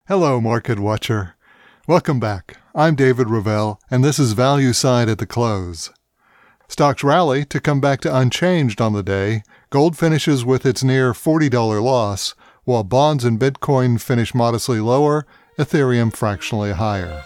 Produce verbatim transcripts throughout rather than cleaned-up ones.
Hello, Market Watcher. Welcome back. I'm David Ravel, and this is Value Side at the close. Stocks rally to come back to unchanged on the day. Gold finishes with its near forty dollars loss, while bonds and Bitcoin finish modestly lower, Ethereum fractionally higher.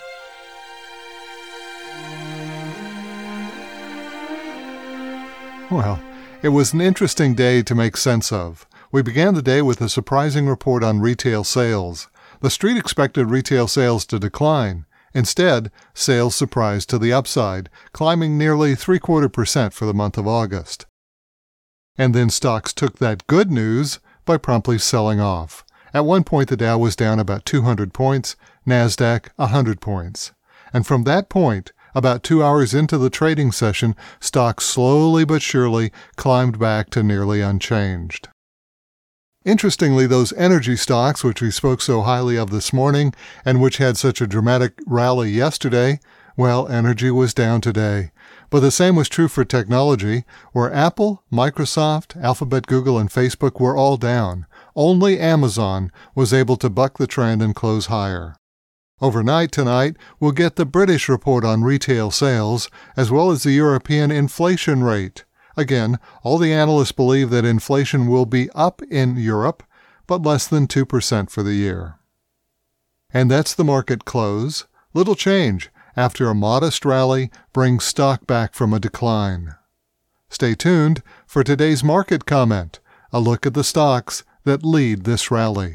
Well, it was an interesting day to make sense of. We began the day with a surprising report on retail sales. The street expected retail sales to decline. Instead, sales surprised to the upside, climbing nearly three-quarter percent for the month of August. And then stocks took that good news by promptly selling off. At one point, the Dow was down about two hundred points, NASDAQ one hundred points. And from that point, about two hours into the trading session, stocks slowly but surely climbed back to nearly unchanged. Interestingly, those energy stocks, which we spoke so highly of this morning and which had such a dramatic rally yesterday, well, energy was down today. But the same was true for technology, where Apple, Microsoft, Alphabet, Google, and Facebook were all down. Only Amazon was able to buck the trend and close higher. Overnight tonight, we'll get the British report on retail sales, as well as the European inflation rate. Again, all the analysts believe that inflation will be up in Europe, but less than two percent for the year. And that's the market close. Little change after a modest rally brings stock back from a decline. Stay tuned for today's market comment, a look at the stocks that lead this rally.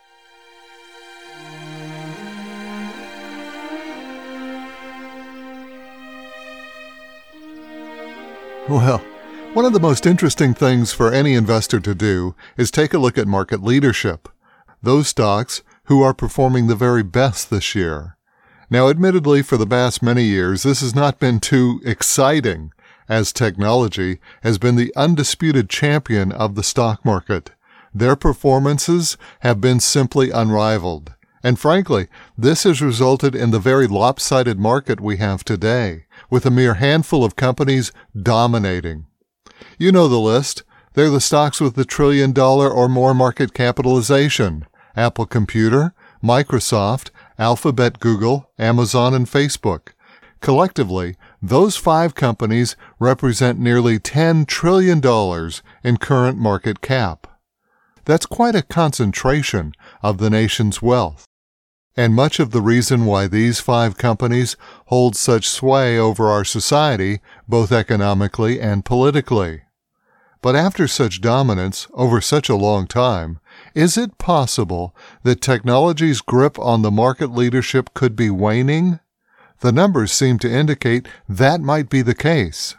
Well, one of the most interesting things for any investor to do is take a look at market leadership, those stocks who are performing the very best this year. Now, admittedly, for the past many years, this has not been too exciting, as technology has been the undisputed champion of the stock market. Their performances have been simply unrivaled. And frankly, this has resulted in the very lopsided market we have today, with a mere handful of companies dominating. You know the list. They're the stocks with the trillion dollar or more market capitalization: Apple Computer, Microsoft, Alphabet, Google, Amazon, and Facebook. Collectively, those five companies represent nearly ten trillion dollars in current market cap. That's quite a concentration of the nation's wealth. And much of the reason why these five companies hold such sway over our society, both economically and politically. But after such dominance over such a long time, is it possible that technology's grip on the market leadership could be waning? The numbers seem to indicate that might be the case.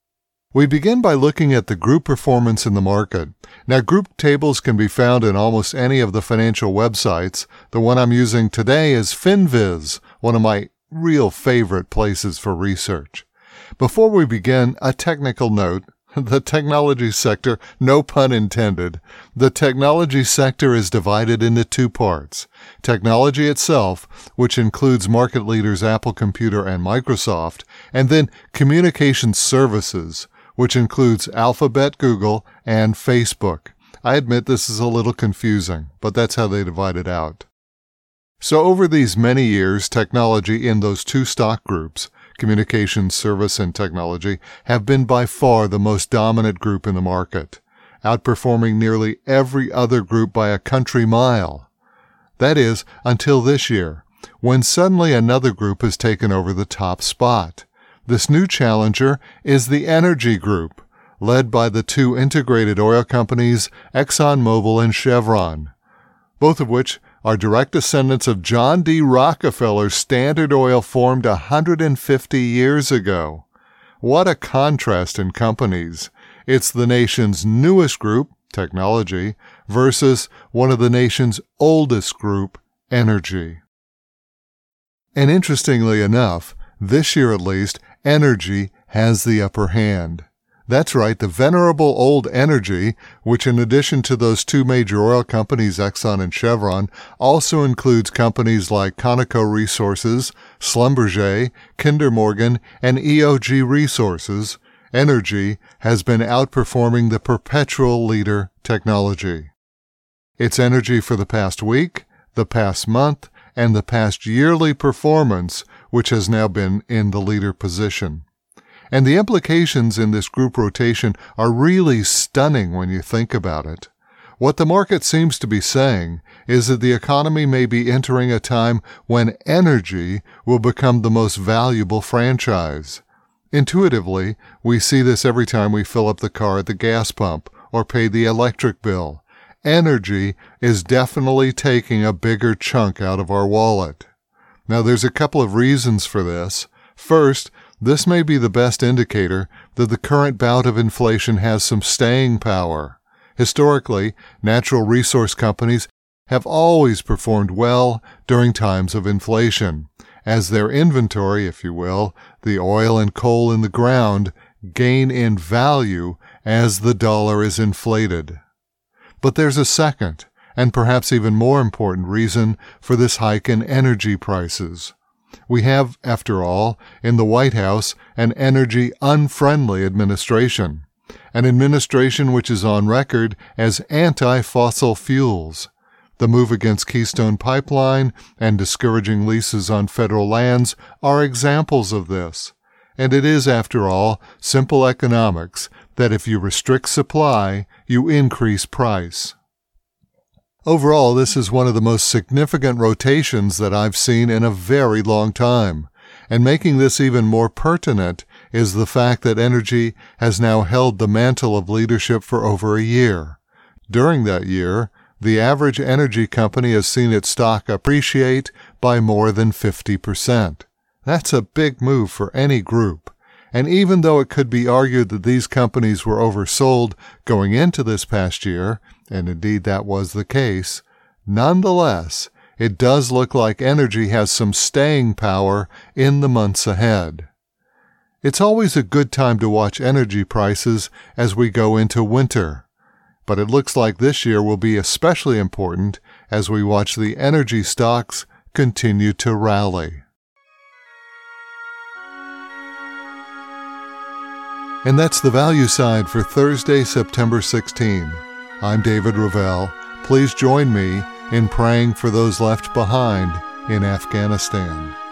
We begin by looking at the group performance in the market. Now, group tables can be found in almost any of the financial websites. The one I'm using today is FinViz, one of my real favorite places for research. Before we begin, a technical note. The technology sector, no pun intended, the technology sector is divided into two parts. Technology itself, which includes market leaders Apple Computer and Microsoft, and then communication services, which includes Alphabet, Google, and Facebook. I admit this is a little confusing, but that's how they divide it out. So over these many years, technology in those two stock groups, communications, service, and technology, have been by far the most dominant group in the market, outperforming nearly every other group by a country mile. That is, until this year, when suddenly another group has taken over the top spot. This new challenger is the energy group, led by the two integrated oil companies, ExxonMobil and Chevron, both of which are direct descendants of John D. Rockefeller's Standard Oil formed one hundred fifty years ago. What a contrast in companies. It's the nation's newest group, technology, versus one of the nation's oldest group, energy. And interestingly enough, this year at least, energy has the upper hand. That's right, the venerable old energy, which in addition to those two major oil companies, Exxon and Chevron, also includes companies like Conoco Resources, Schlumberger, Kinder Morgan, and E O G Resources. Energy has been outperforming the perpetual leader, technology. It's energy for the past week, the past month, and the past yearly performance, which has now been in the leader position. And the implications in this group rotation are really stunning when you think about it. What the market seems to be saying is that the economy may be entering a time when energy will become the most valuable franchise. Intuitively, we see this every time we fill up the car at the gas pump or pay the electric bill. Energy is definitely taking a bigger chunk out of our wallet. Now, there's a couple of reasons for this. First, this may be the best indicator that the current bout of inflation has some staying power. Historically, natural resource companies have always performed well during times of inflation, as their inventory, if you will, the oil and coal in the ground, gain in value as the dollar is inflated. But there's a second, and perhaps even more important reason for this hike in energy prices. We have, after all, in the White House, an energy-unfriendly administration, an administration which is on record as anti-fossil fuels. The move against Keystone Pipeline and discouraging leases on federal lands are examples of this. And it is, after all, simple economics that if you restrict supply, you increase price. Overall, this is one of the most significant rotations that I've seen in a very long time. And making this even more pertinent is the fact that energy has now held the mantle of leadership for over a year. During that year, the average energy company has seen its stock appreciate by more than fifty percent. That's a big move for any group. And even though it could be argued that these companies were oversold going into this past year, and indeed that was the case, nonetheless, it does look like energy has some staying power in the months ahead. It's always a good time to watch energy prices as we go into winter, but it looks like this year will be especially important as we watch the energy stocks continue to rally. And that's the value side for Thursday, September sixteenth. I'm David Ravel. Please join me in praying for those left behind in Afghanistan.